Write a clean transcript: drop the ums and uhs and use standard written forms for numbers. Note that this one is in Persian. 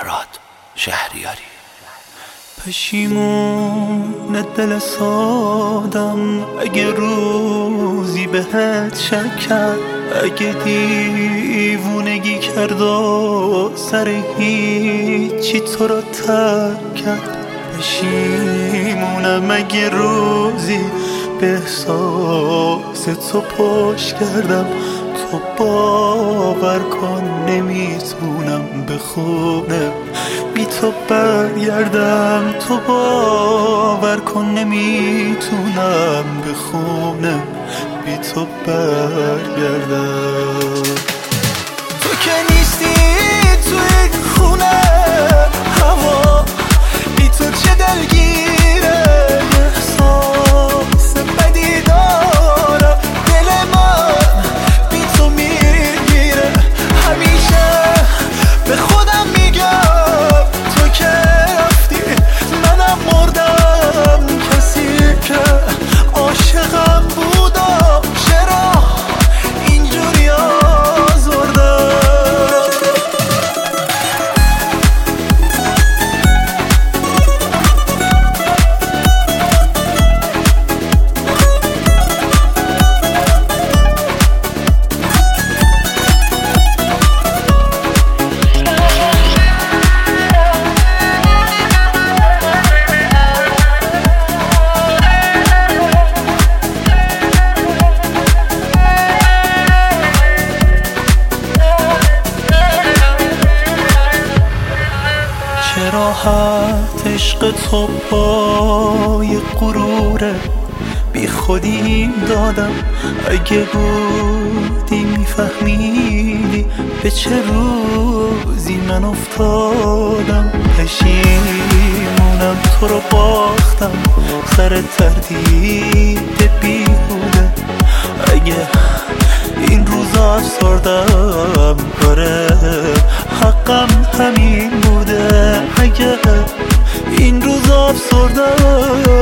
مراد شهریاری. پشیمون دل سادم اگه روزی بهت شک کرد، اگه دیوونگی کرد و سر هیچی تو رو ترک کرد. پشیمونم اگه روزی به احساس تو پشت کردم. تو باور کن نمیتونم بخونم بی تو برگردم. تو باور کن نمیتونم بخونم بی تو برگردم. تو که نیستی توی خونه هوا، بی تو چه دلگیره. احساس بدی دارم، دل من بی تو میگیره. همیشه به خودم میگم تو که رفتی منم مردم. کسی که عاشقم بودم چرا اینجوری آزردم. راحت عشق تو پای غروره، بی خودی دادم. اگه بودی میفهمیدی به چه روزی من افتادم. پشیمونم تو رو باختم سر تردید بیهوده. اگه این روزا افسردم داره حقم همین بوده. اگه این روزا افسردم